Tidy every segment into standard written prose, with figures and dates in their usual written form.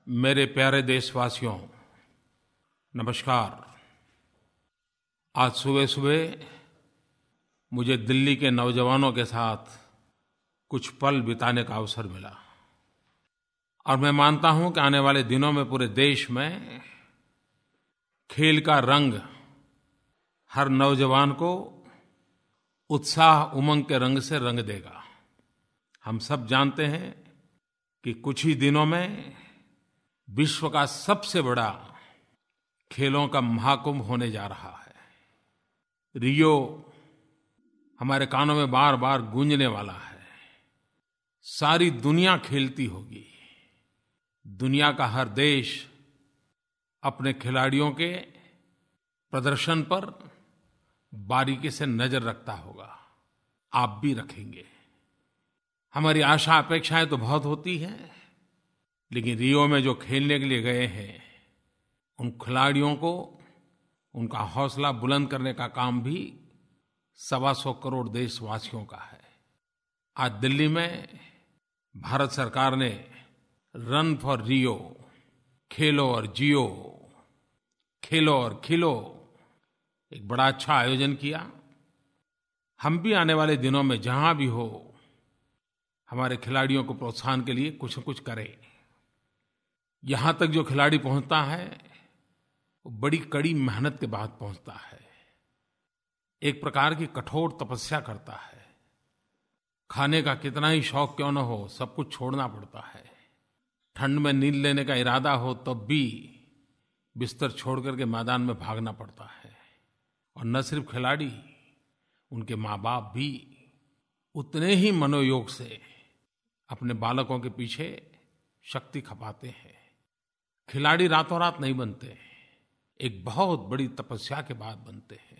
मेरे प्यारे देशवासियों, नमस्कार। आज सुबह-सुबह मुझे दिल्ली के नौजवानों के साथ कुछ पल बिताने का अवसर मिला और मैं मानता हूँ कि आने वाले दिनों में पूरे देश में खेल का रंग हर नौजवान को उत्साह उमंग के रंग से रंग देगा। हम सब जानते हैं कि कुछ ही दिनों में विश्व का सबसे बड़ा खेलों का महाकुंभ होने जा रहा है। रियो हमारे कानों में बार-बार गूंजने वाला है। सारी दुनिया खेलती होगी। दुनिया का हर देश अपने खिलाड़ियों के प्रदर्शन पर बारीकी से नज़र रखता होगा। आप भी रखेंगे। हमारी आशा अपेक्षाएं तो बहुत होती हैं, लेकिन रियो में जो खेलने के लिए गए हैं उन खिलाड़ियों को उनका हौसला बुलंद करने का काम भी 125 करोड़ देशवासियों का है। आज दिल्ली में भारत सरकार ने रन फॉर रियो, खेलो और जियो, खेलो और खिलो, एक बड़ा अच्छा आयोजन किया। हम भी आने वाले दिनों में जहां भी हो हमारे खिलाड़ियों को प्रोत्साहन के लिए कुछ न कुछ करें। यहां तक जो खिलाड़ी पहुंचता है वो बड़ी कड़ी मेहनत के बाद पहुंचता है। एक प्रकार की कठोर तपस्या करता है। खाने का कितना ही शौक क्यों न हो, सब कुछ छोड़ना पड़ता है। ठंड में नींद लेने का इरादा हो तब भी बिस्तर छोड़ करके मैदान में भागना पड़ता है। और न सिर्फ खिलाड़ी, उनके माँ-बाप भी उतने ही मनोयोग से अपने बालकों के पीछे शक्ति खपाते हैं। खिलाड़ी रातों रात नहीं बनते, एक बहुत बड़ी तपस्या के बाद बनते हैं।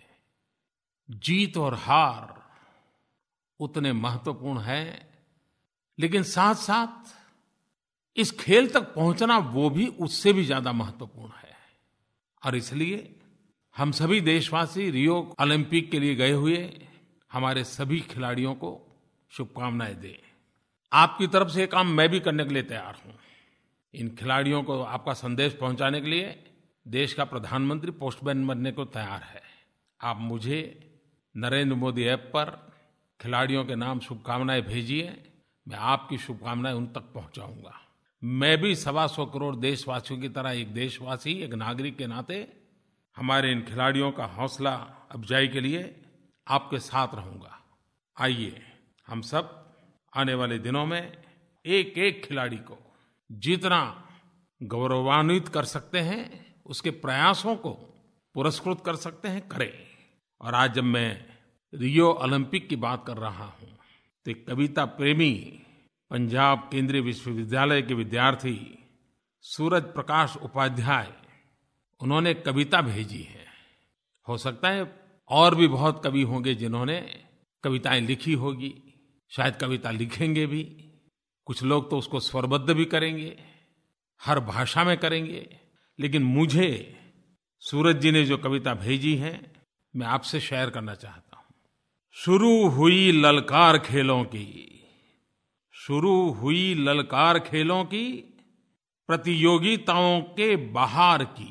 जीत और हार उतने महत्वपूर्ण है, लेकिन साथ साथ इस खेल तक पहुंचना वो भी उससे भी ज्यादा महत्वपूर्ण है। और इसलिए हम सभी देशवासी रियो ओलंपिक के लिए गए हुए हमारे सभी खिलाड़ियों को शुभकामनाएं दें। आपकी तरफ से ये काम मैं भी करने के लिए तैयार हूं। इन खिलाड़ियों को आपका संदेश पहुंचाने के लिए देश का प्रधानमंत्री पोस्टमैन बनने को तैयार है। आप मुझे नरेंद्र मोदी ऐप पर खिलाड़ियों के नाम शुभकामनाएं भेजिए। मैं आपकी शुभकामनाएं उन तक पहुंचाऊंगा। मैं भी 125 करोड़ देशवासियों की तरह एक देशवासी, एक नागरिक के नाते हमारे इन खिलाड़ियों का हौसला अफजाई के लिए आपके साथ रहूंगा। आइए हम सब आने वाले दिनों में एक एक खिलाड़ी को जितना गौरवान्वित कर सकते हैं, उसके प्रयासों को पुरस्कृत कर सकते हैं, करें। और आज जब मैं रियो ओलंपिक की बात कर रहा हूं तो एक कविता प्रेमी पंजाब केंद्रीय विश्वविद्यालय के विद्यार्थी सूरज प्रकाश उपाध्याय, उन्होंने एक कविता भेजी है। हो सकता है और भी बहुत कवि होंगे जिन्होंने कविताएं लिखी होगी, शायद कविता लिखेंगे भी। कुछ लोग तो उसको स्वरबद्ध भी करेंगे, हर भाषा में करेंगे। लेकिन मुझे सूरज जी ने जो कविता भेजी है मैं आपसे शेयर करना चाहता हूं। शुरू हुई ललकार खेलों की, शुरू हुई ललकार खेलों की, प्रतियोगिताओं के बहार की।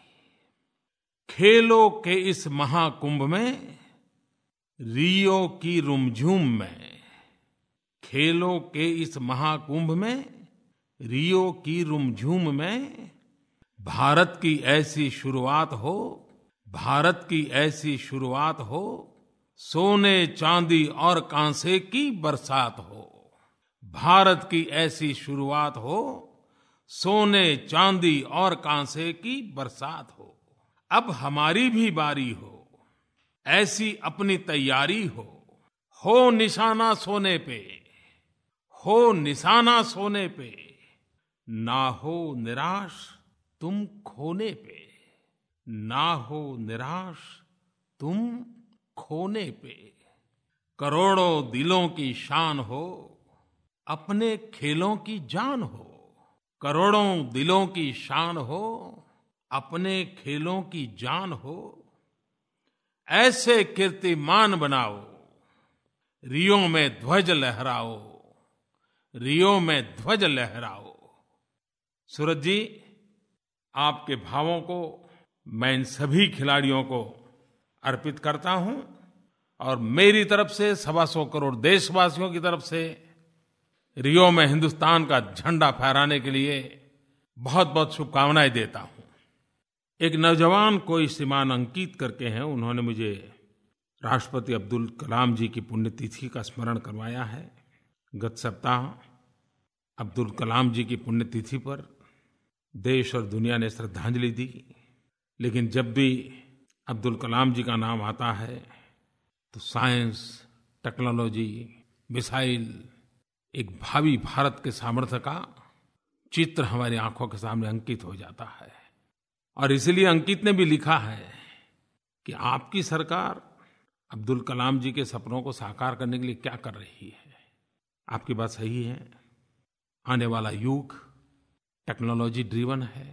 खेलों के इस महाकुंभ में, रियो की रुमझूम में, खेलों के इस महाकुंभ में, रियो की रुमझूम में, भारत की ऐसी शुरुआत हो, भारत की ऐसी शुरुआत हो, सोने चांदी और कांसे की बरसात हो। भारत की ऐसी शुरुआत हो, सोने चांदी और कांसे की बरसात हो। अब हमारी भी बारी हो, ऐसी अपनी तैयारी हो निशाना सोने पे, हो निशाना सोने पे, ना हो निराश तुम खोने पे, ना हो निराश तुम खोने पे। करोड़ों दिलों की शान हो, अपने खेलों की जान हो। करोड़ों दिलों की शान हो, अपने खेलों की जान हो। ऐसे कीर्तिमान बनाओ, रियो में ध्वज लहराओ, रियो में ध्वज लहराओ। सूरज जी, आपके भावों को मैं इन सभी खिलाड़ियों को अर्पित करता हूं और मेरी तरफ से 125 करोड़ देशवासियों की तरफ से रियो में हिंदुस्तान का झंडा फहराने के लिए बहुत-बहुत शुभकामनाएं देता हूं। एक नौजवान कोई श्रीमान अंकित करके हैं, उन्होंने मुझे राष्ट्रपति अब्दुल कलाम जी की पुण्यतिथि का स्मरण करवाया है। गत सप्ताह अब्दुल कलाम जी की पुण्यतिथि पर देश और दुनिया ने श्रद्धांजलि दी, लेकिन जब भी अब्दुल कलाम जी का नाम आता है तो साइंस, टेक्नोलॉजी, मिसाइल, एक भावी भारत के सामर्थ्य का चित्र हमारी आंखों के सामने अंकित हो जाता है। और इसलिए अंकित ने भी लिखा है कि आपकी सरकार अब्दुल कलाम जी के सपनों को साकार करने के लिए क्या कर रही है। आपकी बात सही है। आने वाला युग टेक्नोलॉजी ड्रिवन है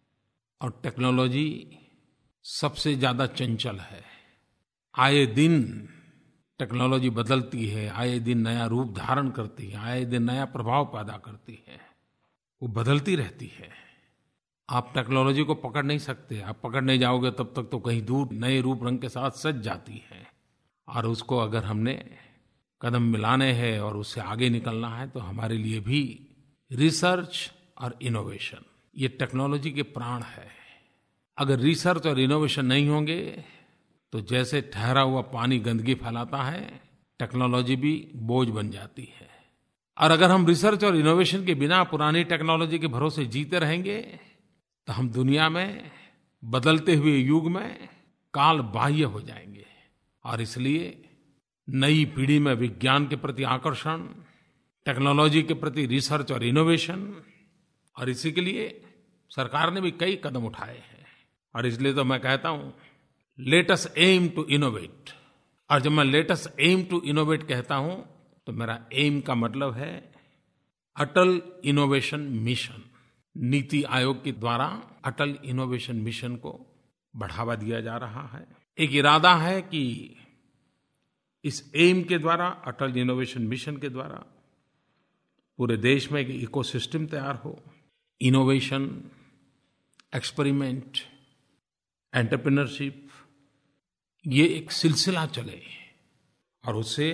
और टेक्नोलॉजी सबसे ज्यादा चंचल है। आए दिन टेक्नोलॉजी बदलती है, आए दिन नया रूप धारण करती है, आए दिन नया प्रभाव पैदा करती है, वो बदलती रहती है। आप टेक्नोलॉजी को पकड़ नहीं सकते। आप पकड़ने जाओगे तब तक तो कहीं दूर नए रूप रंग के साथ सज जाती है। और उसको अगर हमने कदम मिलाने हैं और उससे आगे निकलना है तो हमारे लिए भी रिसर्च और इनोवेशन ये टेक्नोलॉजी के प्राण है। अगर रिसर्च और इनोवेशन नहीं होंगे तो जैसे ठहरा हुआ पानी गंदगी फैलाता है, टेक्नोलॉजी भी बोझ बन जाती है। और अगर हम रिसर्च और इनोवेशन के बिना पुरानी टेक्नोलॉजी के भरोसे जीते रहेंगे तो हम दुनिया में बदलते हुए युग में काल बाह्य हो जाएंगे। और इसलिए नई पीढ़ी में विज्ञान के प्रति आकर्षण, टेक्नोलॉजी के प्रति रिसर्च और इनोवेशन, और इसी के लिए सरकार ने भी कई कदम उठाए हैं। और इसलिए तो मैं कहता हूं, let us aim to innovate. और जब मैं let us aim to innovate कहता हूं तो मेरा एम का मतलब है अटल इनोवेशन मिशन। नीति आयोग के द्वारा अटल इनोवेशन मिशन को बढ़ावा दिया जा रहा है। एक इरादा है कि इस एम के द्वारा, अटल इनोवेशन मिशन के द्वारा पूरे देश में एक इकोसिस्टम तैयार हो। इनोवेशन, एक्सपेरिमेंट, एंटरप्रेन्योरशिप, ये एक सिलसिला चले और उससे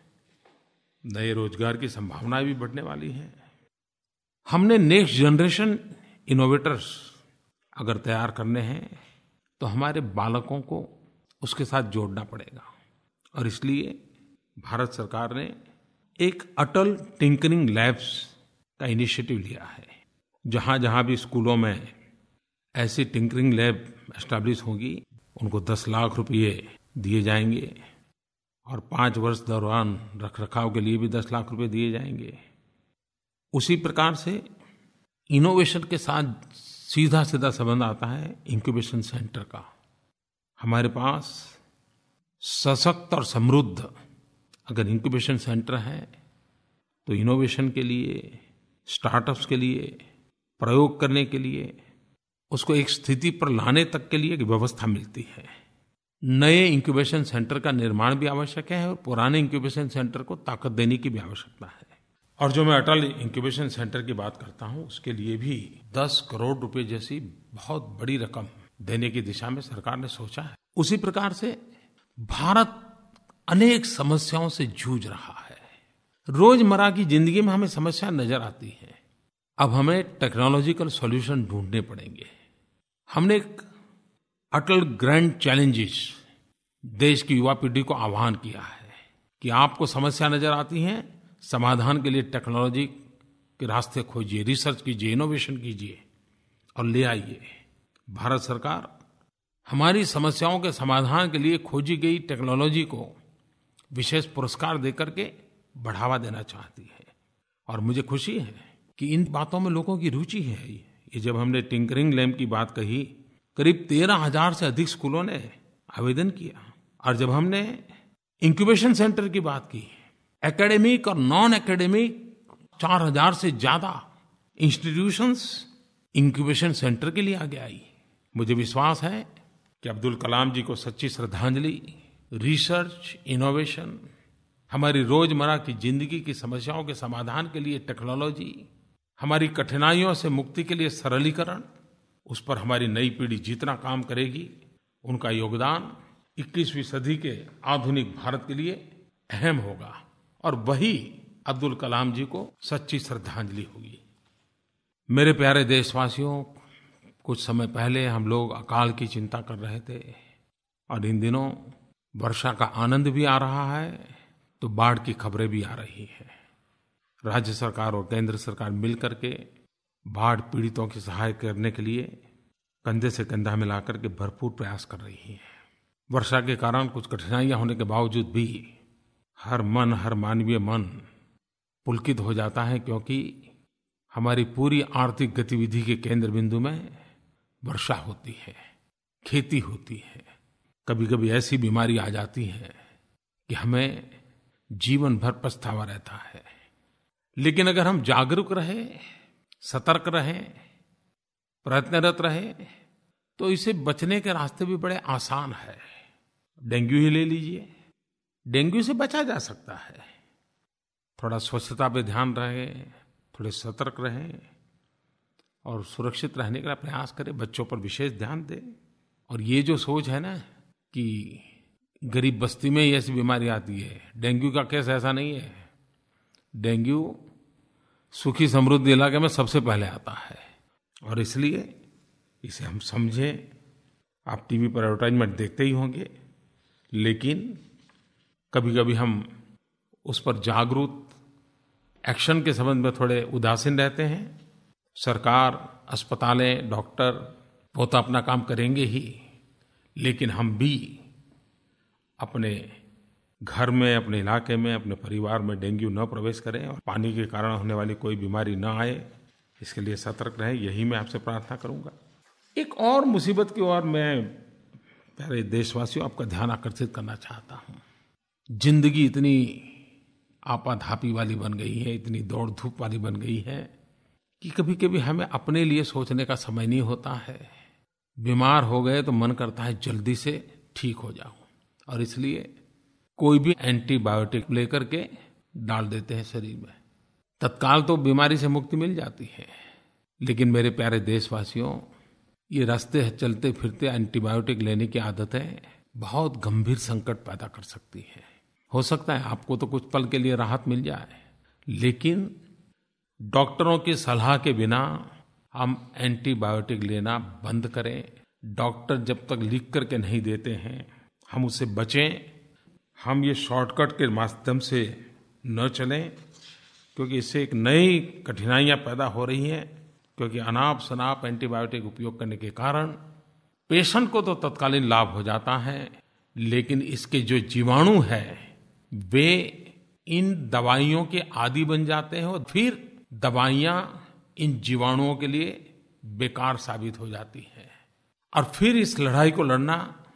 नए रोजगार की संभावनाएं भी बढ़ने वाली हैं। हमने नेक्स्ट जनरेशन इनोवेटर्स अगर तैयार करने हैं तो हमारे बालकों को उसके साथ जोड़ना पड़ेगा। और इसलिए भारत सरकार ने एक अटल टिंकरिंग लैब्स का इनिशिएटिव लिया है। जहां-जहां भी स्कूलों में ऐसी टिंकरिंग लैब एस्टैब्लिश होगी, उनको 10 लाख रुपये दिए जाएंगे और 5 वर्ष दौरान रखरखाव के लिए भी 10 लाख रुपये दिए जाएंगे। उसी प्रकार से इनोवेशन के साथ सीधा-सीधा संबंध आता है इंक्यूबेशन सेंटर का। हमारे पास सशक्त और समृद्ध अगर इंक्यूबेशन सेंटर है तो इनोवेशन के लिए, स्टार्टअप्स के लिए, प्रयोग करने के लिए, उसको एक स्थिति पर लाने तक के लिए एक व्यवस्था मिलती है। नए इंक्यूबेशन सेंटर का निर्माण भी आवश्यक है और पुराने इंक्यूबेशन सेंटर को ताकत देने की भी आवश्यकता है। और जो मैं अटल इंक्यूबेशन सेंटर की बात करता हूं, उसके लिए भी 10 करोड़ रुपए जैसी बहुत बड़ी रकम देने की दिशा में सरकार ने सोचा है। उसी प्रकार से भारत अनेक समस्याओं से जूझ रहा है। रोजमर्रा की जिंदगी में हमें समस्या नजर आती है। अब हमें टेक्नोलॉजिकल सॉल्यूशन ढूंढने पड़ेंगे। हमने एक अटल ग्रैंड चैलेंजेस देश की युवा पीढ़ी को आह्वान किया है कि आपको समस्या नजर आती है, समाधान के लिए टेक्नोलॉजी के रास्ते खोजिए, रिसर्च कीजिए, इनोवेशन कीजिए और ले आइए। भारत सरकार हमारी समस्याओं के समाधान के लिए खोजी गई टेक्नोलॉजी को विशेष पुरस्कार देकर के बढ़ावा देना चाहती है। और मुझे खुशी है कि इन बातों में लोगों की रुचि है। ये जब हमने टिंकरिंग लैब की बात कही, करीब 13,000 से अधिक स्कूलों ने आवेदन किया। और जब हमने इंक्यूबेशन सेंटर की बात की, एकेडमिक और नॉन एकेडमिक 4,000 से ज्यादा इंस्टीट्यूशंस इंक्यूबेशन सेंटर के लिए आगे आई। मुझे विश्वास है कि अब्दुल कलाम जी को सच्ची श्रद्धांजलि, रिसर्च, इनोवेशन, हमारी रोजमर्रा की जिंदगी की समस्याओं के समाधान के लिए टेक्नोलॉजी, हमारी कठिनाइयों से मुक्ति के लिए सरलीकरण, उस पर हमारी नई पीढ़ी जितना काम करेगी, उनका योगदान 21वीं सदी के आधुनिक भारत के लिए अहम होगा। और वही अब्दुल कलाम जी को सच्ची श्रद्धांजलि होगी। मेरे प्यारे देशवासियों, कुछ समय पहले हम लोग अकाल की चिंता कर रहे थे, और इन दिनों वर्षा का आनंद भी आ रहा है तो बाढ़ की खबरें भी आ रही हैं। राज्य सरकार और केंद्र सरकार मिल करके बाढ़ पीड़ितों की सहायता करने के लिए कंधे से कंधा मिलाकर के भरपूर प्रयास कर रही हैं। वर्षा के कारण कुछ कठिनाइयां होने के बावजूद भी हर मानवीय मन पुलकित हो जाता है, क्योंकि हमारी पूरी आर्थिक गतिविधि के केंद्र बिंदु में वर्षा होती है, खेती होती है। कभी कभी ऐसी बीमारी आ जाती है कि हमें जीवन भर पछतावा रहता है। लेकिन अगर हम जागरूक रहें, सतर्क रहें, प्रयत्नरत रहें, तो इसे बचने के रास्ते भी बड़े आसान है। डेंगू ही ले लीजिए, डेंगू से बचा जा सकता है। थोड़ा स्वच्छता पे ध्यान रहे, थोड़े सतर्क रहें और सुरक्षित रहने का प्रयास करें। बच्चों पर विशेष ध्यान दें। और ये जो सोच है ना कि गरीब बस्ती में ही ऐसी बीमारी आती है, डेंगू का केस ऐसा नहीं है। डेंगू सुखी समृद्ध इलाके में सबसे पहले आता है, और इसलिए इसे हम समझें। आप टीवी पर एडवर्टाइजमेंट देखते ही होंगे, लेकिन कभी-कभी हम उस पर जागरूक एक्शन के संबंध में थोड़े उदासीन रहते हैं। सरकार, अस्पतालें, डॉक्टर वो तो अपना काम करेंगे ही, लेकिन हम भी अपने घर में, अपने इलाके में, अपने परिवार में डेंगू न प्रवेश करें और पानी के कारण होने वाली कोई बीमारी न आए, इसके लिए सतर्क रहें। यही मैं आपसे प्रार्थना करूंगा। एक और मुसीबत की ओर मैं प्यारे देशवासियों आपका ध्यान आकर्षित करना चाहता हूं। जिंदगी इतनी आपाधापी वाली बन गई है, इतनी दौड़ धूप वाली बन गई है कि कभी-कभी हमें अपने लिए सोचने का समय नहीं होता है। बीमार हो गए तो मन करता है जल्दी से ठीक हो जाऊं, और इसलिए कोई भी एंटीबायोटिक लेकर के डाल देते हैं शरीर में। तत्काल तो बीमारी से मुक्ति मिल जाती है, लेकिन मेरे प्यारे देशवासियों, ये रास्ते चलते फिरते एंटीबायोटिक लेने की आदतें बहुत गंभीर संकट पैदा कर सकती है। हो सकता है आपको तो कुछ पल के लिए राहत मिल जाए, लेकिन डॉक्टरों की सलाह के बिना हम एंटीबायोटिक लेना बंद करें। डॉक्टर जब तक लिख करके नहीं देते हैं, हम उससे बचें। हम ये शॉर्टकट के माध्यम से न चलें, क्योंकि इससे एक नई कठिनाइयां पैदा हो रही हैं। क्योंकि अनाप शनाप एंटीबायोटिक उपयोग करने के कारण पेशेंट को तो तत्कालीन लाभ हो जाता है, लेकिन इसके जो जीवाणु हैं वे इन दवाइयों के आदी बन जाते हैं, और फिर दवाइयां इन जीवाणुओं के लिए बेकार साबित हो जाती हैं। और फिर इस लड़ाई को लड़ना,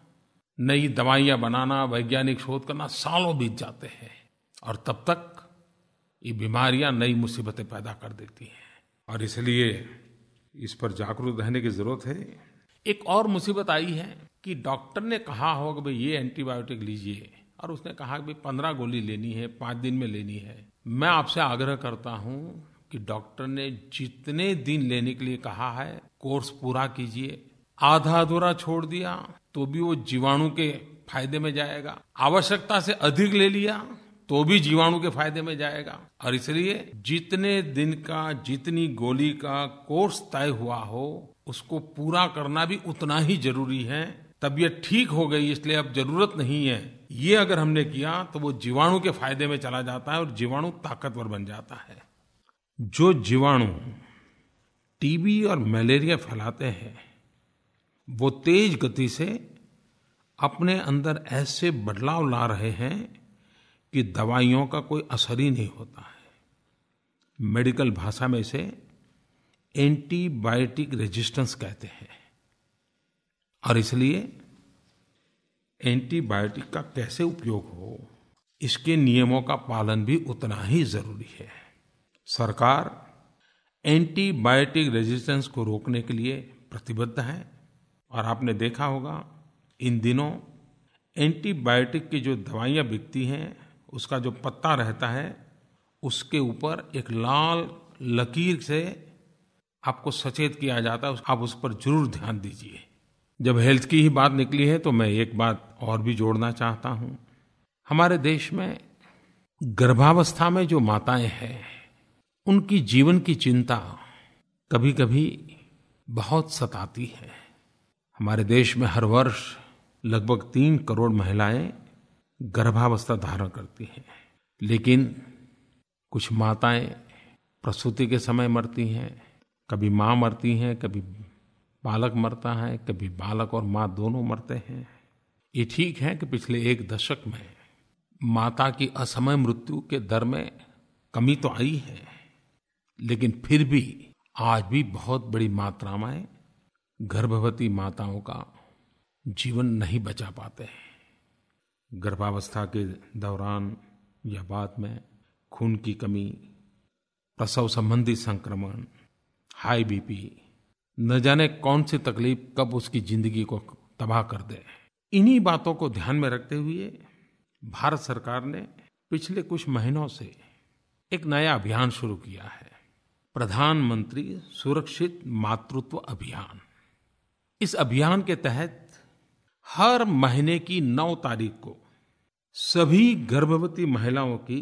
नई दवाइयां बनाना, वैज्ञानिक शोध करना, सालों बीत जाते हैं, और तब तक ये बीमारियां नई मुसीबतें पैदा कर देती हैं। और इसलिए इस पर जागरूक रहने की जरूरत है। एक और मुसीबत आई है कि डॉक्टर ने कहा हो कि भाई ये एंटीबायोटिक लीजिए, और उसने कहा कि भाई 15 गोली लेनी है, 5 दिन में लेनी है। मैं आपसे आग्रह करता हूं कि डॉक्टर ने जितने दिन लेने के लिए कहा है कोर्स पूरा कीजिए। आधा अधूरा छोड़ दिया तो भी वो जीवाणु के फायदे में जाएगा, आवश्यकता से अधिक ले लिया तो भी जीवाणु के फायदे में जाएगा। और इसलिए जितने दिन का, जितनी गोली का कोर्स तय हुआ हो, उसको पूरा करना भी उतना ही जरूरी है। तबीयत ठीक हो गई इसलिए अब जरूरत नहीं है, ये अगर हमने किया तो वो जीवाणु के फायदे में चला जाता है और जीवाणु ताकतवर बन जाता है। जो जीवाणु टीबी और मलेरिया फैलाते हैं, वो तेज गति से अपने अंदर ऐसे बदलाव ला रहे हैं कि दवाइयों का कोई असर ही नहीं होता है। मेडिकल भाषा में इसे एंटीबायोटिक रेजिस्टेंस कहते हैं। और इसलिए एंटीबायोटिक का कैसे उपयोग हो, इसके नियमों का पालन भी उतना ही जरूरी है। सरकार एंटीबायोटिक रेजिस्टेंस को रोकने के लिए प्रतिबद्ध है। और आपने देखा होगा इन दिनों एंटीबायोटिक की जो दवाइयां बिकती हैं, उसका जो पत्ता रहता है उसके ऊपर एक लाल लकीर से आपको सचेत किया जाता है, आप उस पर जरूर ध्यान दीजिए। जब हेल्थ की ही बात निकली है तो मैं एक बात और भी जोड़ना चाहता हूँ। हमारे देश में गर्भावस्था में जो माताएं हैं, उनकी जीवन की चिंता कभी-कभी बहुत सताती है। हमारे देश में हर वर्ष लगभग 3 करोड़ महिलाएं गर्भावस्था धारण करती हैं, लेकिन कुछ माताएं प्रसूति के समय मरती हैं, कभी माँ मरती हैं, कभी बालक मरता है, कभी बालक और माँ दोनों मरते हैं। ये ठीक है कि पिछले 1 दशक में माता की असमय मृत्यु के दर में कमी तो आई है, लेकिन फिर भी आज भी बहुत बड़ी मात्रा में गर्भवती माताओं का जीवन नहीं बचा पाते हैं। गर्भावस्था के दौरान या बाद में खून की कमी, प्रसव संबंधी संक्रमण, हाई बीपी, न जाने कौन सी तकलीफ कब उसकी जिंदगी को तबाह कर दे। इन्हीं बातों को ध्यान में रखते हुए भारत सरकार ने पिछले कुछ महीनों से एक नया अभियान शुरू किया है, प्रधानमंत्री सुरक्षित मातृत्व अभियान। इस अभियान के तहत हर महीने की 9 तारीख को सभी गर्भवती महिलाओं की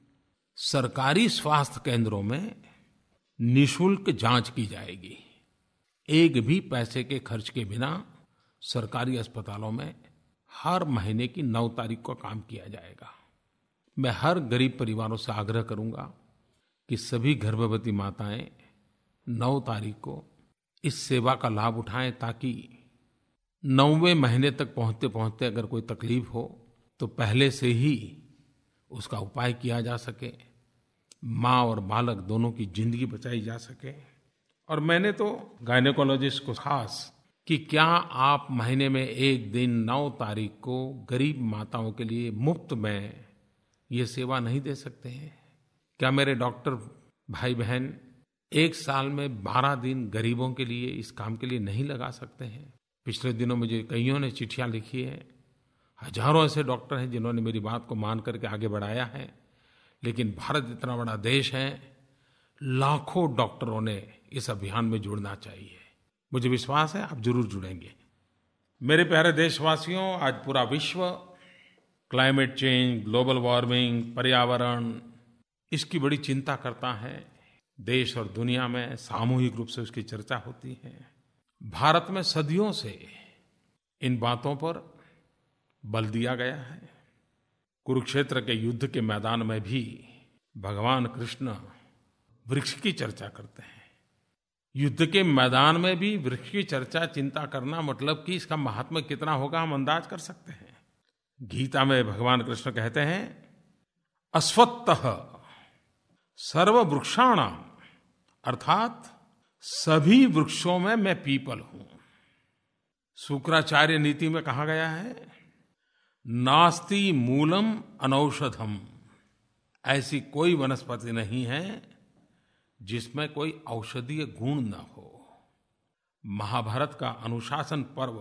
सरकारी स्वास्थ्य केंद्रों में निःशुल्क जांच की जाएगी। एक भी पैसे के खर्च के बिना सरकारी अस्पतालों में हर महीने की 9 तारीख को काम किया जाएगा। मैं हर गरीब परिवारों से आग्रह करूंगा कि सभी गर्भवती माताएं 9 तारीख को इस सेवा का लाभ उठाएं, ताकि 9वें महीने तक पहुंचते पहुंचते अगर कोई तकलीफ हो तो पहले से ही उसका उपाय किया जा सके, माँ और बालक दोनों की जिंदगी बचाई जा सके। और मैंने तो गायनेकोलॉजिस्ट को खास कि क्या आप महीने में एक दिन 9 तारीख को गरीब माताओं के लिए मुफ्त में ये सेवा नहीं दे सकते हैं? क्या मेरे डॉक्टर भाई बहन एक साल में 12 दिन गरीबों के लिए इस काम के लिए नहीं लगा सकते हैं? पिछले दिनों मुझे कईयों ने चिट्ठियां लिखी है, हजारों ऐसे डॉक्टर हैं जिन्होंने मेरी बात को मान करके आगे बढ़ाया है। लेकिन भारत इतना बड़ा देश है, लाखों डॉक्टरों ने इस अभियान में जुड़ना चाहिए। मुझे विश्वास है आप जरूर जुड़ेंगे। मेरे प्यारे देशवासियों, आज पूरा विश्व क्लाइमेट चेंज, ग्लोबल वार्मिंग, पर्यावरण, इसकी बड़ी चिंता करता है। देश और दुनिया में सामूहिक रूप से उसकी चर्चा होती है। भारत में सदियों से इन बातों पर बल दिया गया है। कुरुक्षेत्र के युद्ध के मैदान में भी भगवान कृष्ण वृक्ष की चर्चा करते हैं। युद्ध के मैदान में भी वृक्ष की चर्चा, चिंता करना, मतलब कि इसका महात्म्य कितना होगा हम अंदाज कर सकते हैं। गीता में भगवान कृष्ण कहते हैं, अश्वत्थः सर्ववृक्षाणां, अर्थात सभी वृक्षों में मैं पीपल हूं। शुक्राचार्य नीति में कहा गया है, नास्ति मूलम अनौषधम, ऐसी कोई वनस्पति नहीं है जिसमें कोई औषधीय गुण न हो। महाभारत का अनुशासन पर्व,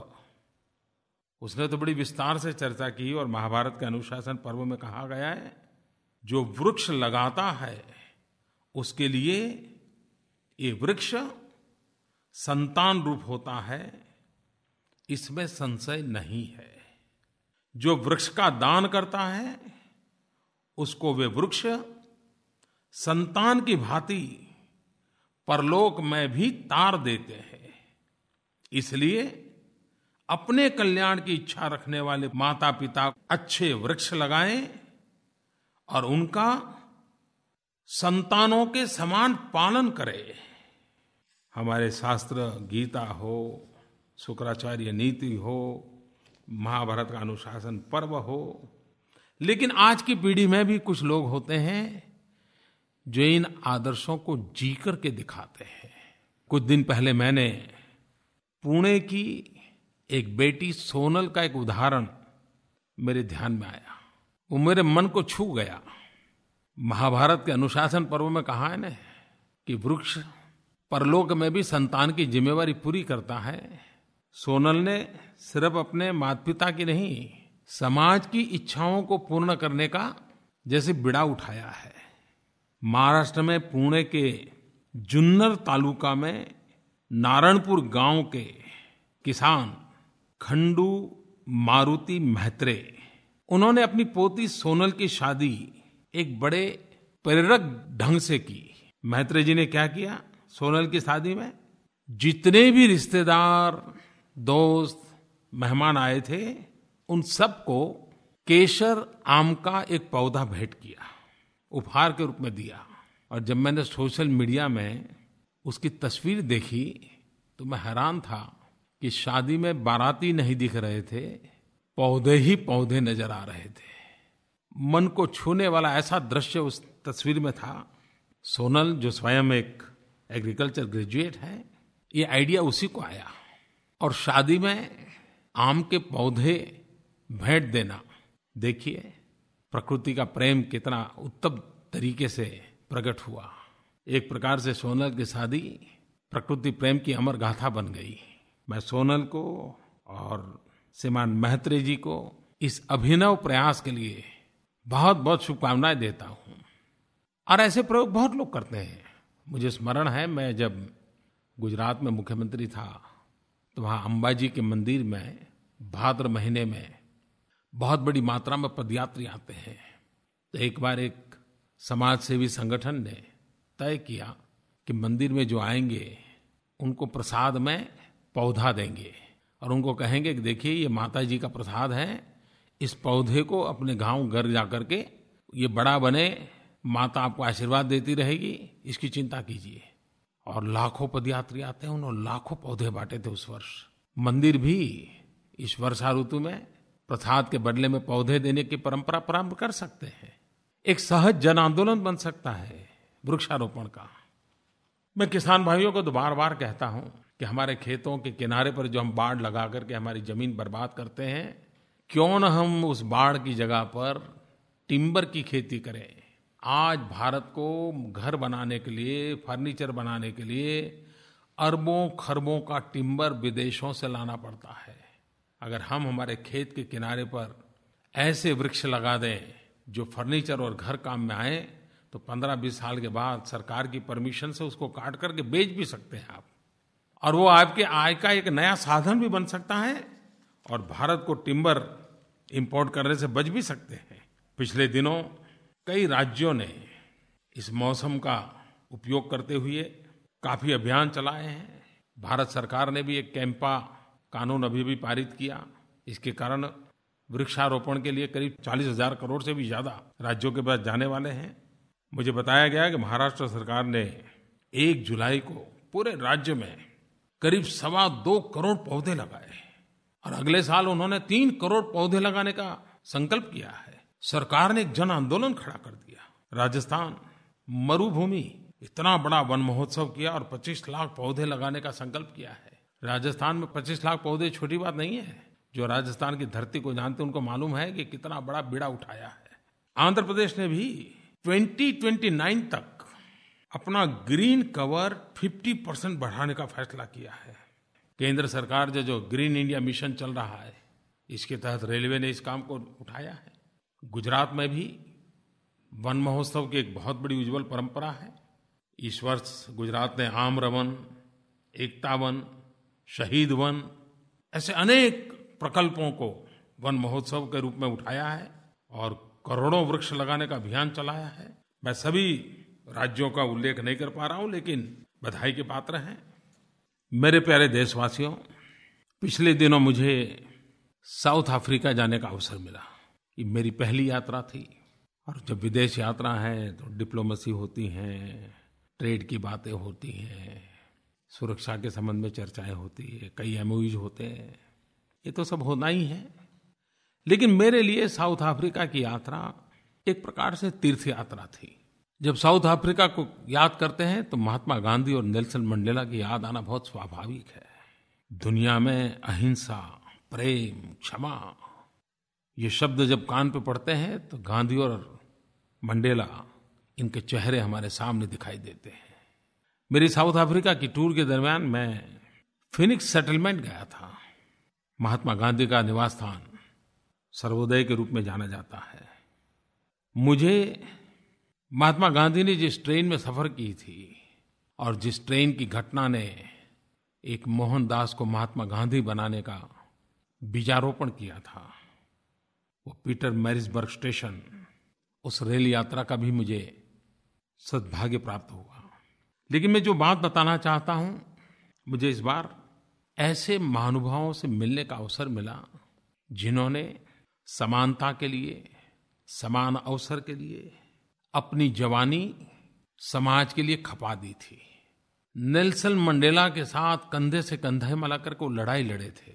उसने तो बड़ी विस्तार से चर्चा की और महाभारत के अनुशासन पर्व में कहा गया है, जो वृक्ष लगाता है उसके लिए ये वृक्ष संतान रूप होता है, इसमें संशय नहीं है। जो वृक्ष का दान करता है उसको वे वृक्ष संतान की भांति परलोक में भी तार देते हैं। इसलिए अपने कल्याण की इच्छा रखने वाले माता पिता अच्छे वृक्ष लगाएं और उनका संतानों के समान पालन करें। हमारे शास्त्र गीता हो, शुक्राचार्य नीति हो, महाभारत का अनुशासन पर्व हो, लेकिन आज की पीढ़ी में भी कुछ लोग होते हैं जो इन आदर्शों को जी करके दिखाते हैं। कुछ दिन पहले मैंने पुणे की एक बेटी सोनल का एक उदाहरण मेरे ध्यान में आया, वो मेरे मन को छू गया। महाभारत के अनुशासन पर्व में कहा है ना कि वृक्ष परलोक में भी संतान की जिम्मेवारी पूरी करता है। सोनल ने सिर्फ अपने माता पिता की नहीं, समाज की इच्छाओं को पूर्ण करने का जैसे बिड़ा उठाया है। महाराष्ट्र में पुणे के जुन्नर तालुका में नारायणपुर गांव के किसान खंडू मारुति मेहत्रे, उन्होंने अपनी पोती सोनल की शादी एक बड़े प्रेरक ढंग से की। मेहत्रे जी ने क्या किया, सोनल की शादी में जितने भी रिश्तेदार, दोस्त, मेहमान आए थे, उन सबको केसर आम का एक पौधा भेंट किया, उपहार के रूप में दिया। और जब मैंने सोशल मीडिया में उसकी तस्वीर देखी तो मैं हैरान था कि शादी में बाराती नहीं दिख रहे थे, पौधे ही पौधे नजर आ रहे थे। मन को छूने वाला ऐसा दृश्य उस तस्वीर में था। सोनल, जो स्वयं एक एग्रीकल्चर ग्रेजुएट है, ये आइडिया उसी को आया। और शादी में आम के पौधे भेंट देना, देखिए प्रकृति का प्रेम कितना उत्तम तरीके से प्रकट हुआ। एक प्रकार से सोनल की शादी प्रकृति प्रेम की अमर गाथा बन गई। मैं सोनल को और श्रीमान मेहत्रे जी को इस अभिनव प्रयास के लिए बहुत बहुत शुभकामनाएं देता हूं। और ऐसे प्रयोग बहुत लोग करते हैं। मुझे स्मरण है, मैं जब गुजरात में मुख्यमंत्री था तो वहाँ अंबाजी के मंदिर में भाद्र महीने में बहुत बड़ी मात्रा में पदयात्री आते हैं। तो एक बार एक समाज सेवी संगठन ने तय किया कि मंदिर में जो आएंगे उनको प्रसाद में पौधा देंगे और उनको कहेंगे कि देखिए ये माता जी का प्रसाद है, इस पौधे को अपने गांव घर जाकर के ये बड़ा बने, माता आपको आशीर्वाद देती रहेगी, इसकी चिंता कीजिए। और लाखों पदयात्री आते हैं, उन्होंने लाखों पौधे बांटे थे उस वर्ष। मंदिर भी इस वर्षा ऋतु में प्रसाद के बदले में पौधे देने की परंपरा प्रारंभ कर सकते हैं। एक सहज जन आंदोलन बन सकता है वृक्षारोपण का। मैं किसान भाइयों को तो बार बार कहता हूं कि हमारे खेतों के किनारे पर जो हम बाड़ लगा करके हमारी जमीन बर्बाद करते हैं, क्यों न हम उस बाड़ की जगह पर टिम्बर की खेती करें। आज भारत को घर बनाने के लिए, फर्नीचर बनाने के लिए अरबों खरबों का टिम्बर विदेशों से लाना पड़ता है। अगर हम हमारे खेत के किनारे पर ऐसे वृक्ष लगा दें जो फर्नीचर और घर काम में आए, तो 15-20 साल के बाद सरकार की परमिशन से उसको काट करके बेच भी सकते हैं आप, और वो आपके आय का एक नया साधन भी बन सकता है और भारत को टिम्बर इंपोर्ट करने से बच भी सकते हैं। पिछले दिनों कई राज्यों ने इस मौसम का उपयोग करते हुए काफी अभियान चलाए हैं। भारत सरकार ने भी एक कैंपा कानून अभी भी पारित किया। इसके कारण वृक्षारोपण के लिए करीब 40,000 करोड़ से भी ज्यादा राज्यों के पास जाने वाले हैं। मुझे बताया गया कि महाराष्ट्र सरकार ने 1 जुलाई को पूरे राज्य में करीब 2.25 करोड़ पौधे लगाए और अगले साल उन्होंने 3 करोड़ पौधे लगाने का संकल्प किया है। सरकार ने एक जन आंदोलन खड़ा कर दिया। राजस्थान मरुभूमि इतना बड़ा वन महोत्सव किया और 25 लाख पौधे लगाने का संकल्प किया है। राजस्थान में 25 लाख पौधे छोटी बात नहीं है। जो राजस्थान की धरती को जानते उनको मालूम है कि कितना बड़ा बीड़ा उठाया है। आंध्र प्रदेश ने भी 2029 तक अपना ग्रीन कवर 50% बढ़ाने का फैसला किया है। केंद्र सरकार जो ग्रीन इंडिया मिशन चल रहा है, इसके तहत रेलवे ने इस काम को उठाया है। गुजरात में भी वन महोत्सव की एक बहुत बड़ी उज्जवल परंपरा है। इस वर्ष गुजरात ने आम्र वन, एकता वन, शहीद वन, ऐसे अनेक प्रकल्पों को वन महोत्सव के रूप में उठाया है और करोड़ों वृक्ष लगाने का अभियान चलाया है। मैं सभी राज्यों का उल्लेख नहीं कर पा रहा हूं, लेकिन बधाई के पात्र हैं। मेरे प्यारे देशवासियों, पिछले दिनों मुझे साउथ अफ्रीका जाने का अवसर मिला। ये मेरी पहली यात्रा थी और जब विदेश यात्रा है तो डिप्लोमेसी होती है, ट्रेड की बातें होती हैं, सुरक्षा के संबंध में चर्चाएं होती है, कई एमओयूज होते हैं, ये तो सब होना ही है। लेकिन मेरे लिए साउथ अफ्रीका की यात्रा एक प्रकार से तीर्थ यात्रा थी। जब साउथ अफ्रीका को याद करते हैं तो महात्मा गांधी और नेल्सन मंडेला की याद आना बहुत स्वाभाविक है। दुनिया में अहिंसा, प्रेम, क्षमा, ये शब्द जब कान पे पड़ते हैं तो गांधी और मंडेला, इनके चेहरे हमारे सामने दिखाई देते हैं। मेरी साउथ अफ्रीका की टूर के दरमियान मैं फिनिक्स सेटलमेंट गया था। महात्मा गांधी का निवास स्थान सर्वोदय के रूप में जाना जाता है। मुझे महात्मा गांधी ने जिस ट्रेन में सफर की थी और जिस ट्रेन की घटना ने एक मोहनदास को महात्मा गांधी बनाने का बीजारोपण किया था, वो पीटर मैरिट्सबर्ग स्टेशन, उस रेल यात्रा का भी मुझे सद्भाग्य प्राप्त हुआ। लेकिन मैं जो बात बताना चाहता हूं, मुझे इस बार ऐसे महानुभावों से मिलने का अवसर मिला जिन्होंने समानता के लिए, समान अवसर के लिए अपनी जवानी समाज के लिए खपा दी थी। नेल्सन मंडेला के साथ कंधे से कंधा मिलाकर के वो लड़ाई लड़े थे।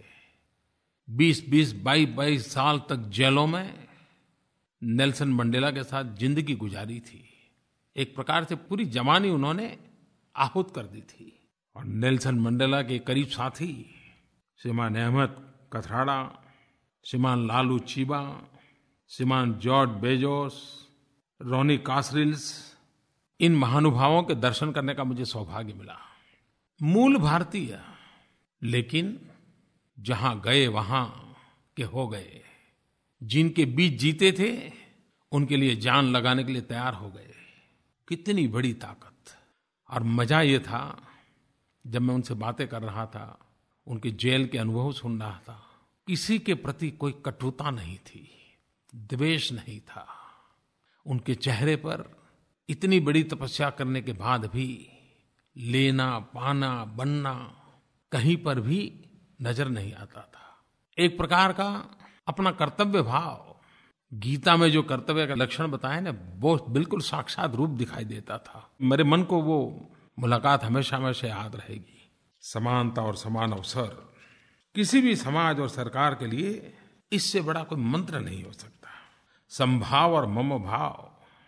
20-20, 22-22 साल तक जेलों में नेल्सन मंडेला के साथ जिंदगी गुजारी थी। एक प्रकार से पूरी जवानी उन्होंने आहूत कर दी थी। और नेल्सन मंडेला के करीब साथी श्रीमान अहमद कथराड़ा, श्रीमान लालू चीबा, श्रीमान जॉर्ज बेजोस, रोनी कासरिल्स, इन महानुभावों के दर्शन करने का मुझे सौभाग्य मिला। मूल भारतीय, लेकिन जहां गए वहां के हो गए। जिनके बीच जीते थे उनके लिए जान लगाने के लिए तैयार हो गए। कितनी बड़ी ताकत। और मजा ये था, जब मैं उनसे बातें कर रहा था, उनके जेल के अनुभव सुन रहा था, किसी के प्रति कोई कटुता नहीं थी, द्वेष नहीं था। उनके चेहरे पर इतनी बड़ी तपस्या करने के बाद भी लेना, पाना, बनना कहीं पर भी नजर नहीं आता था। एक प्रकार का अपना कर्तव्य भाव, गीता में जो कर्तव्य का लक्षण बताए ना, वो बिल्कुल साक्षात रूप दिखाई देता था। मेरे मन को वो मुलाकात हमेशा हमेशा याद रहेगी। समानता और समान अवसर किसी भी समाज और सरकार के लिए इससे बड़ा कोई मंत्र नहीं हो सकता। समभाव और मम भाव,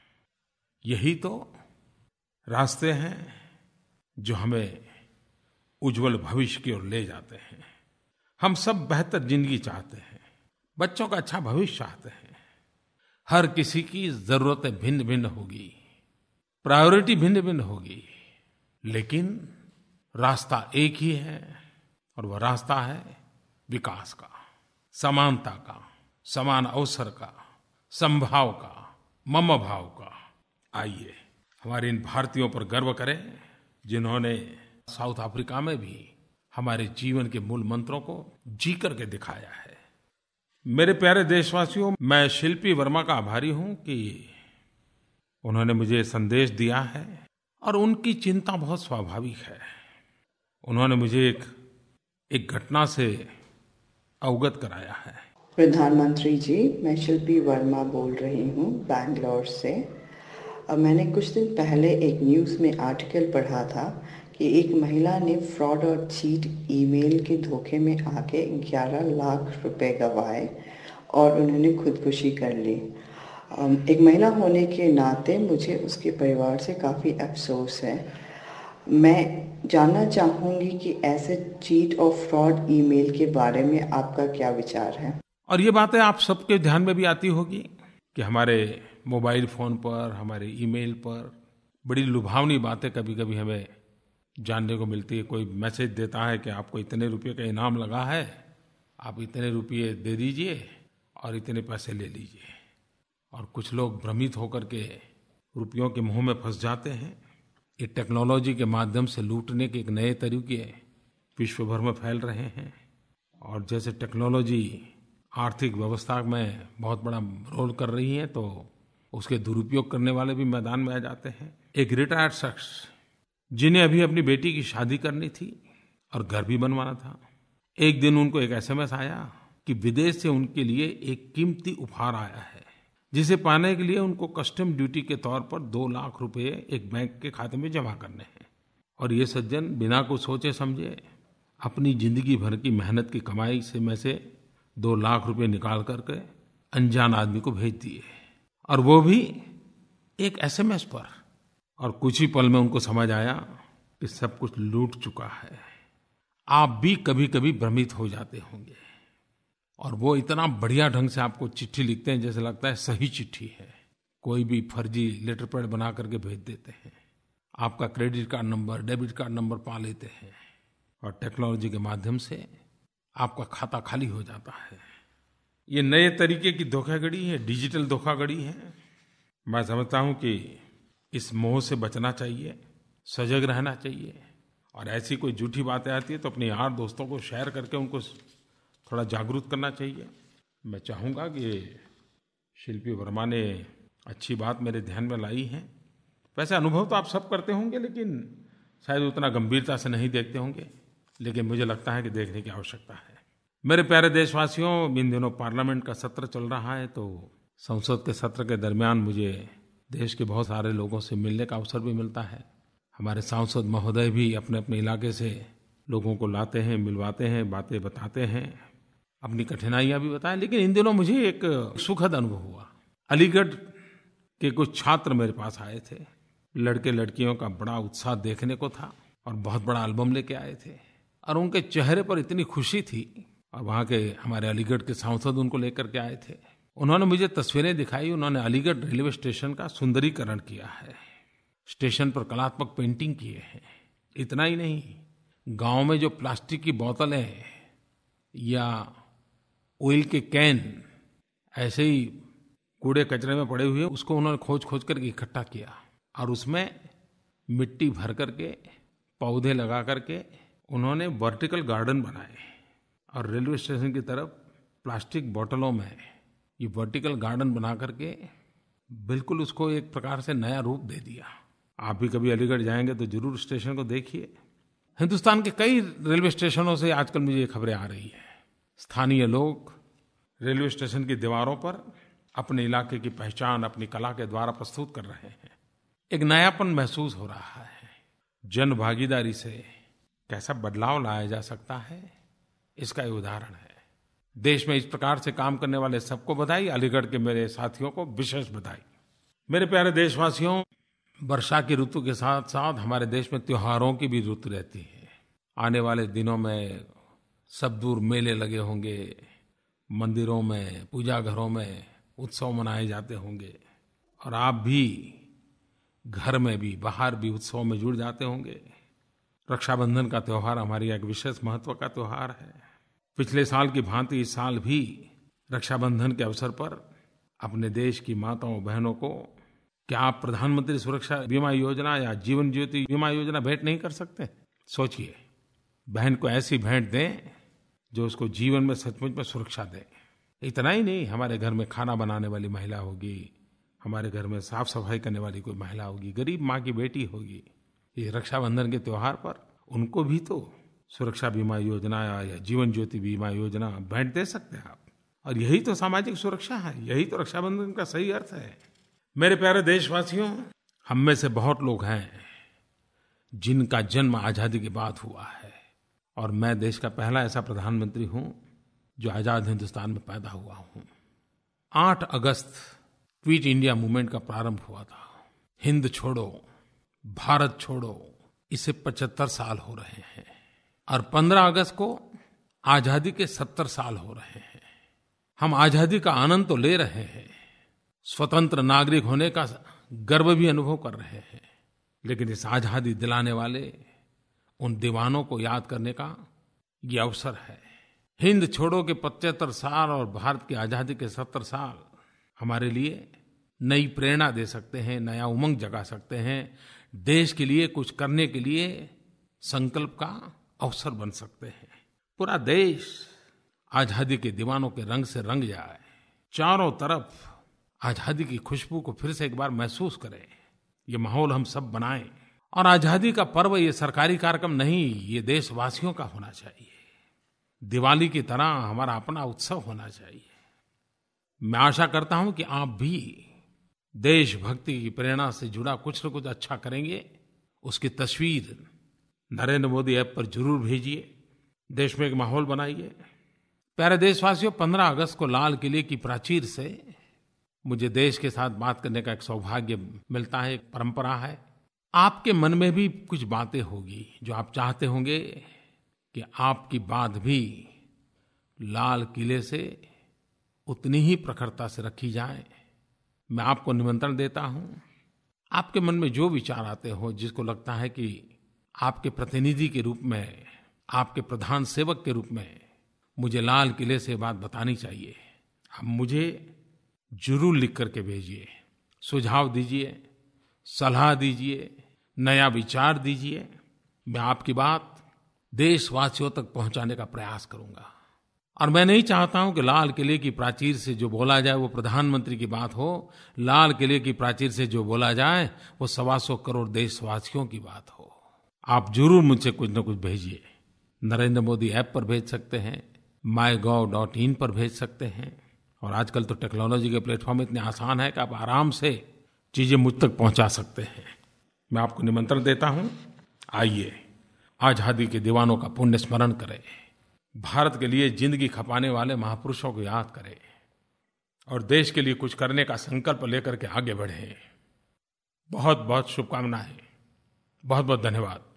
यही तो रास्ते हैं जो हमें उज्जवल भविष्य की ओर ले जाते हैं। हम सब बेहतर जिंदगी चाहते हैं, बच्चों का अच्छा भविष्य चाहते हैं। हर किसी की जरूरतें भिन्न भिन्न होगी, प्रायोरिटी भिन्न भिन्न होगी, लेकिन रास्ता एक ही है, और वह रास्ता है विकास का, समानता का, समान अवसर का, समभाव का, मम भाव का। आइए हमारे इन भारतीयों पर गर्व करें जिन्होंने साउथ अफ्रीका में भी हमारे जीवन के मूल मंत्रों को जी करके दिखाया है। मेरे प्यारे देशवासियों, मैं शिल्पी वर्मा का आभारी हूं कि उन्होंने मुझे संदेश दिया है, और उनकी चिंता बहुत स्वाभाविक है। उन्होंने मुझे एक घटना से अवगत कराया है। प्रधानमंत्री जी, मैं शिल्पी वर्मा बोल रही हूँ बैंगलोर से। मैंने कुछ दिन पहले एक न्यूज़ में आर्टिकल पढ़ा था कि एक महिला ने फ्रॉड और चीट ईमेल के धोखे में आके 11 लाख रुपए गंवाए और उन्होंने खुदकुशी कर ली। एक महिला होने के नाते मुझे उसके परिवार से काफ़ी अफसोस है। मैं जानना चाहूँगी कि ऐसे चीट और फ्रॉड ईमेल के बारे में आपका क्या विचार है। और ये बातें आप सबके ध्यान में भी आती होगी कि हमारे मोबाइल फ़ोन पर, हमारे ईमेल पर बड़ी लुभावनी बातें कभी कभी हमें जानने को मिलती है। कोई मैसेज देता है कि आपको इतने रुपये का इनाम लगा है, आप इतने रुपये दे दीजिए और इतने पैसे ले लीजिए। और कुछ लोग भ्रमित होकर के रुपयों के मुंह में फंस जाते हैं। ये टेक्नोलॉजी के माध्यम से लूटने के एक नए तरीके विश्व भर में फैल रहे हैं। और जैसे टेक्नोलॉजी आर्थिक व्यवस्था में बहुत बड़ा रोल कर रही है, तो उसके दुरुपयोग करने वाले भी मैदान में आ जाते हैं। एक रिटायर्ड शख्स जिन्हें अभी अपनी बेटी की शादी करनी थी और घर भी बनवाना था, एक दिन उनको एक एसएमएस आया कि विदेश से उनके लिए एक कीमती उपहार आया है, जिसे पाने के लिए उनको कस्टम ड्यूटी के तौर पर 2 लाख रुपए एक बैंक के खाते में जमा करने हैं। और ये सज्जन बिना कुछ सोचे समझे अपनी जिंदगी भर की मेहनत की कमाई में से 2 लाख रुपए निकाल करके अनजान आदमी को भेज दिए, और वो भी एक एसएमएस पर। और कुछ ही पल में उनको समझ आया कि सब कुछ लूट चुका है। आप भी कभी कभी भ्रमित हो जाते होंगे, और वो इतना बढ़िया ढंग से आपको चिट्ठी लिखते हैं जैसे लगता है सही चिट्ठी है। कोई भी फर्जी लेटर पैड बना करके भेज देते हैं। आपका credit card number, debit card number पा लेते हैं, और टेक्नोलॉजी के माध्यम से आपका खाता खाली हो जाता है। ये नए तरीके की धोखाधड़ी है, डिजिटल धोखाधड़ी है। मैं समझता हूं कि इस मोह से बचना चाहिए। सजग रहना चाहिए। और ऐसी कोई झूठी बातें आती है तो अपने यार दोस्तों को शेयर करके उनको थोड़ा जागरूक करना चाहिए। मैं चाहूँगा कि शिल्पी वर्मा ने अच्छी बात मेरे ध्यान में लाई है। वैसे अनुभव तो आप सब करते होंगे, लेकिन शायद उतना गंभीरता से नहीं देखते होंगे, लेकिन मुझे लगता है कि देखने की आवश्यकता है। मेरे प्यारे देशवासियों, इन दिनों पार्लियामेंट का सत्र चल रहा है, तो संसद के सत्र के दरमियान मुझे देश के बहुत सारे लोगों से मिलने का अवसर भी मिलता है। हमारे सांसद महोदय भी अपने अपने इलाके से लोगों को लाते हैं, मिलवाते हैं, बातें बताते हैं, अपनी कठिनाइयाँ भी बताएं। लेकिन इन दिनों मुझे एक सुखद अनुभव हुआ। अलीगढ़ के कुछ छात्र मेरे पास आए थे। लड़के लड़कियों का बड़ा उत्साह देखने को था और बहुत बड़ा एल्बम लेके आए थे और उनके चेहरे पर इतनी खुशी थी। और वहाँ के हमारे अलीगढ़ के सांसद उनको लेकर के आए थे। उन्होंने मुझे तस्वीरें दिखाई। उन्होंने अलीगढ़ रेलवे स्टेशन का सुंदरीकरण किया है, स्टेशन पर कलात्मक पेंटिंग किए हैं। इतना ही नहीं, गांव में जो प्लास्टिक की बोतलें या ऑयल के कैन ऐसे ही कूड़े कचरे में पड़े हुए, उसको उन्होंने खोज खोज करके इकट्ठा किया और उसमें मिट्टी भर करके, पौधे लगा करके उन्होंने वर्टिकल गार्डन बनाए। और रेलवे स्टेशन की तरफ प्लास्टिक बोतलों में ये वर्टिकल गार्डन बना करके बिल्कुल उसको एक प्रकार से नया रूप दे दिया। आप भी कभी अलीगढ़ जाएंगे तो जरूर स्टेशन को देखिए। हिंदुस्तान के कई रेलवे स्टेशनों से आजकल मुझे ये खबरें आ रही हैं। स्थानीय लोग रेलवे स्टेशन की दीवारों पर अपने इलाके की पहचान अपनी कला के द्वारा प्रस्तुत कर रहे हैं। एक नयापन महसूस हो रहा है। जन भागीदारी से कैसा बदलाव लाया जा सकता है, इसका ये उदाहरण है। देश में इस प्रकार से काम करने वाले सबको बधाई, अलीगढ़ के मेरे साथियों को विशेष बधाई। मेरे प्यारे देशवासियों, वर्षा की ऋतु के साथ साथ हमारे देश में त्योहारों की भी ऋतु रहती है। आने वाले दिनों में सब दूर मेले लगे होंगे, मंदिरों में, पूजा घरों में उत्सव मनाए जाते होंगे और आप भी घर में भी बाहर भी उत्सव में जुड़ जाते होंगे। रक्षाबंधन का त्यौहार हमारी एक विशेष महत्व का त्यौहार है। पिछले साल की भांति इस साल भी रक्षाबंधन के अवसर पर अपने देश की माताओं बहनों को क्या आप प्रधानमंत्री सुरक्षा बीमा योजना या जीवन ज्योति बीमा योजना भेंट नहीं कर सकते? सोचिए, बहन को ऐसी भेंट दें जो उसको जीवन में सचमुच में सुरक्षा दे। इतना ही नहीं, हमारे घर में खाना बनाने वाली महिला होगी, हमारे घर में साफ सफाई करने वाली कोई महिला होगी, गरीब माँ की बेटी होगी, ये रक्षाबंधन के त्योहार पर उनको भी तो सुरक्षा बीमा योजना या जीवन ज्योति बीमा योजना भेंट दे सकते हैं आप। और यही तो सामाजिक सुरक्षा है, यही तो रक्षाबंधन का सही अर्थ है। मेरे प्यारे देशवासियों, हम में से बहुत लोग हैं जिनका जन्म आज़ादी के बाद हुआ है और मैं देश का पहला ऐसा प्रधानमंत्री हूँ जो आज़ाद हिंदुस्तान में पैदा हुआ हूँ। 8 अगस्त क्विट इंडिया मूवमेंट का प्रारंभ हुआ था। हिंद छोड़ो, भारत छोड़ो, इसे 75 साल हो रहे हैं और 15 अगस्त को आज़ादी के 70 साल हो रहे हैं। हम आज़ादी का आनंद तो ले रहे हैं, स्वतंत्र नागरिक होने का गर्व भी अनुभव कर रहे हैं, लेकिन इस आज़ादी दिलाने वाले उन दीवानों को याद करने का ये अवसर है। हिंद छोड़ो के 75 साल और भारत की आज़ादी के 70 साल हमारे लिए नई प्रेरणा दे सकते हैं, नया उमंग जगा सकते हैं, देश के लिए कुछ करने के लिए संकल्प का अवसर बन सकते हैं। पूरा देश आज़ादी के दीवानों के रंग से रंग जाए, चारों तरफ आज़ादी की खुशबू को फिर से एक बार महसूस करें। ये माहौल हम सब बनाएं और आज़ादी का पर्व ये सरकारी कार्यक्रम नहीं, ये देशवासियों का होना चाहिए। दिवाली की तरह हमारा अपना उत्सव होना चाहिए। मैं आशा करता हूं कि आप भी देशभक्ति की प्रेरणा से जुड़ा कुछ न कुछ अच्छा करेंगे। उसकी तस्वीर नरेंद्र मोदी ऐप पर जरूर भेजिए, देश में एक माहौल बनाइए। प्यारे देशवासियों, 15 अगस्त को लाल किले की प्राचीर से मुझे देश के साथ बात करने का एक सौभाग्य मिलता है, एक परंपरा है। आपके मन में भी कुछ बातें होगी जो आप चाहते होंगे कि आपकी बात भी लाल किले से उतनी ही प्रखरता से रखी जाए। मैं आपको निमंत्रण देता हूं, आपके मन में जो विचार आते हो, जिसको लगता है कि आपके प्रतिनिधि के रूप में, आपके प्रधान सेवक के रूप में मुझे लाल किले से बात बतानी चाहिए, हम मुझे जरूर लिख करके भेजिए, सुझाव दीजिए, सलाह दीजिए, नया विचार दीजिए। मैं आपकी बात देशवासियों तक पहुँचाने का प्रयास करूँगा। और मैं नहीं चाहता हूँ कि लाल किले की प्राचीर से जो बोला जाए वो प्रधानमंत्री की बात हो। लाल किले की प्राचीर से जो बोला जाए वो 125 करोड़ देशवासियों की बात हो। आप जरूर मुझसे कुछ न कुछ भेजिए। नरेंद्र मोदी ऐप पर भेज सकते हैं, mygov.in पर भेज सकते हैं। और आजकल तो टेक्नोलॉजी के प्लेटफॉर्म इतने आसान है कि आप आराम से चीज़ें मुझ तक पहुँचा सकते हैं। मैं आपको निमंत्रण देता हूँ, आइए आज़ादी के दीवानों का पुण्य स्मरण करें, भारत के लिए जिंदगी खपाने वाले महापुरुषों को याद करें और देश के लिए कुछ करने का संकल्प लेकर के आगे बढ़ें। बहुत बहुत शुभकामनाएं। बहुत बहुत धन्यवाद।